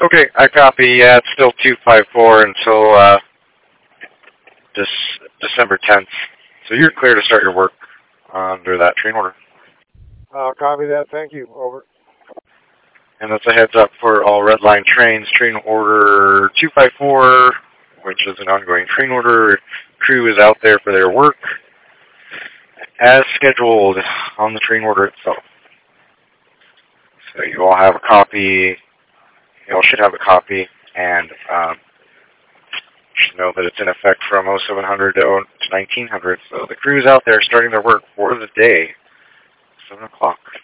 Okay, I copy. Yeah, it's still 254 until December 10th. So you're clear to start your work under that train order. I'll copy that. Thank you. Over. And that's a heads up for all Red Line trains. Train order 254, which is an ongoing train order. Crew is out there for their work as scheduled on the train order itself. So you all have a copy. You all should have a copy, and should know that it's in effect from 0700 to 1900. So the crew is out there starting their work for the day, 7 o'clock.